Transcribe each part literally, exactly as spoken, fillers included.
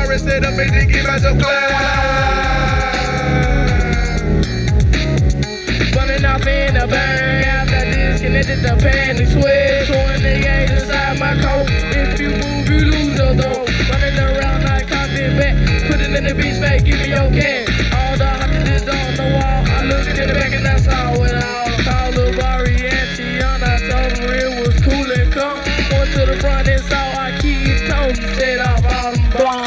rest it up and then get out your class. Running off in the bag after disconnected the panty switch. twenty-eight inside my coat. If you move, you lose your dough. Running around like cocked it back. Put it in the beach bag, give me your cash. All the hostages on the wall. I looked in the back and I saw it all. Called the Bari and Tiana. Told her it was cool and calm. Went to the front and saw our kids told me set off all them bombs.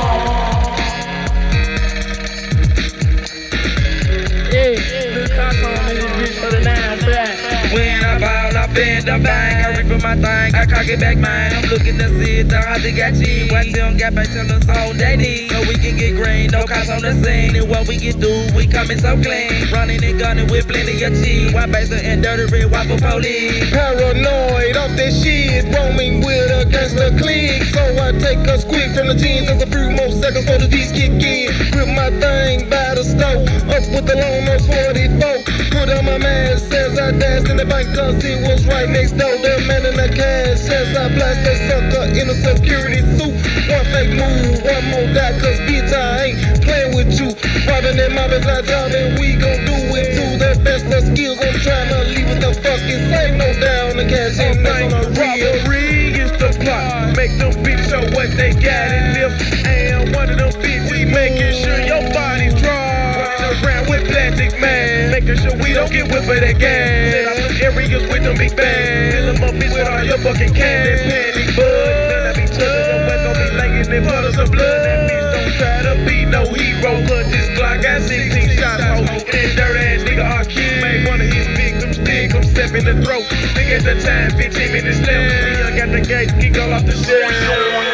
When I ball up in the bank, I reach for my thing, I cock it back, man. I'm looking to see it, how they got cheap. Watch them get back, tell us all they need. So we can get green, no cops on the scene. And what we get through, we coming so clean. Running and gunning with plenty of cheese. White basic and dirty red, white for police. Paranoid off that shit, roaming with a gangster clique. So I take us quick from the jeans, there's a few more seconds for the D's kick in. Grip my thing by the stove, up with the long nose forty-four. Put on my mask as I danced in the bank, cause it was right next door. The man in the cash as I blast that sucker in a security suit. One fake move, one more die, cause bitch I ain't playing with you. Robbing and mobbing our job and we gon' do it too. The best of skills, I'm trying to leave with the fucking same. No down, the cash ain't nothing on the real. Robbery is the plot. Make them bitches show what they got and live. And one of them bitches making sure your body's dry. Running around with plastic man, making sure we don't get whipped for that gas. Set out some areas with them big bags. Fill them up, bitch, with all your fucking cash. That panic bud, none of each other. Your wet gon' be laying in puddles of blood. That bitch don't try to be no hero, cause this Glock got sixteen shots. Oh, and dirty ass nigga R Q made one of his victims dig him step in the throat. Nigga at the time, fifteen minutes left. We done got the gate, kick all off the shelf.